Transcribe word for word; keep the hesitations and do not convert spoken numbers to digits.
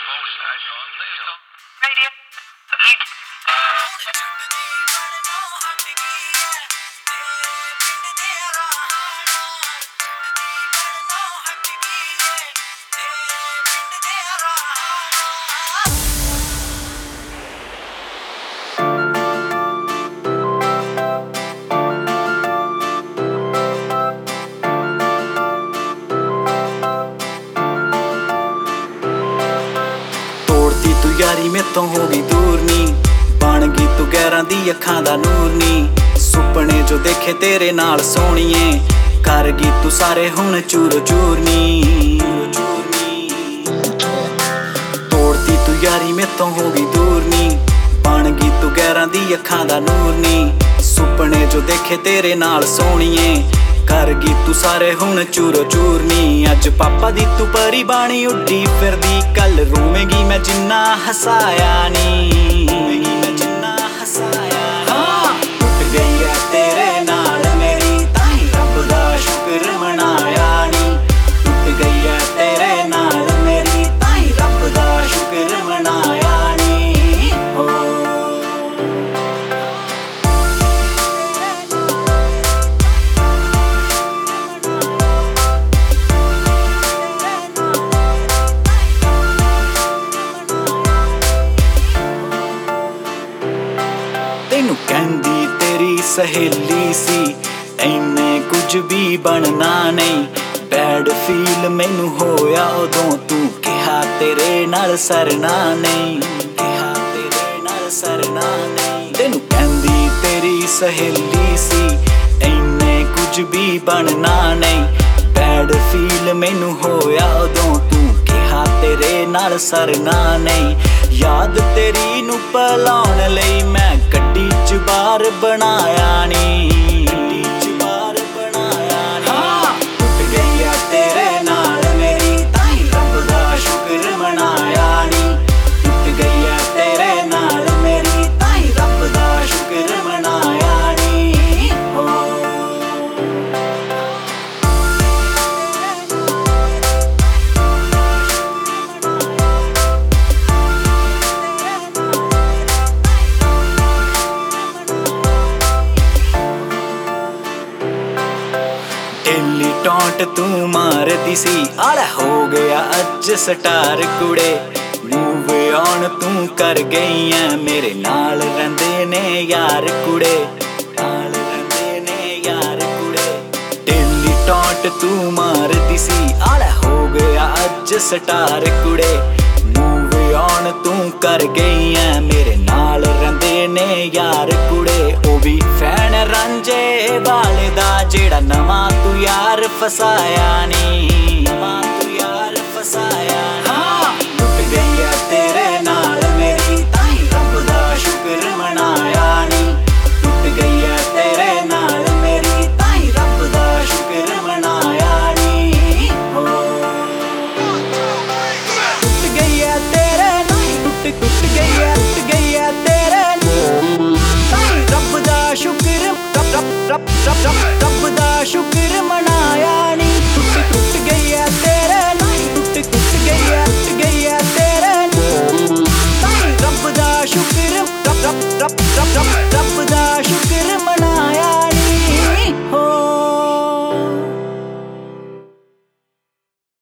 यारी में तो होगी दूर नी बन गई तू गैरां दी अखां दा नूर नी सुपने जो देखे तेरे नाल सोहणीए कर गई तू सारे हुण चूर चूर नी तोड़ती तू यारी में तो होगी दूर नी बन गई तू गैरां दी अखां दा नूर नी सुपने जो देखे तेरे नाल सोहणीए कर गई तू सारे हुण चूरो चूर नी अज पापा दी तू परी बाणी उड्डी फिरदी कल रोवेगी मैं जिन्ना हसाया नी मैं जिन्ना हसाया हाँ टुट गई है तेरे नाल मेरी ताई रब दा शुक्र मनाया नी टुट गई है तेरे नाल मेरी ताई रब दा शुक्र मनाया नी हो तेनू कहंदी तेरी सहेली सी इन्ने कुछ भी बनना नहीं बैड फील मैनू होया उदों तू कहा तेरे नाल सरना नहीं कहा तेरे नाल सरना नहीं तेनू कहंदी तेरी सहेली सी इन्ने कुछ भी बनना नहीं बैड फील मैनू होया उदों तू कहा तेरे नाल सरना नहीं याद तेरी नू भुलाउण लई मैं गड्डी च बार बनाया नी गड्डी च बार बनाया नी हाँ टुट गई है तेरे नाल मेरी ताई रब दा शुक्र मनाया नी टुट गई है तेरे नाल मेरी ताई रब दा शुक्र मनाया नी हो डेली टॉन्ट तू मारदी सी आला हो गया अज स्टार कुड़े मूव ऑन तू कर गई है मेरे नाल रहिंदे ने यार कुड़े नाल रहिंदे ने यार कुड़े डेली टॉन्ट तू मारदी सी आला हो गया अज स्टार कुड़े मूव ऑन तू कर गई है मेरे नाल रहिंदे ने यार कुड़े ओ भी फैन रांझे वाले दा जेड़ा नवां तू यार फसाया नी नवां तू यार फसाया हाँ टुट गई है तेरे नाल मेरी ताई रब दा शुक्र मनाया नी टुट गई है तेरे नाल मेरी ताई रब दा शुक्र मनाया नी हो टुट गई है तेरे टुट टुट गई है टुट गई है तेरे ताई रब दा शुक्र रब रब रब रब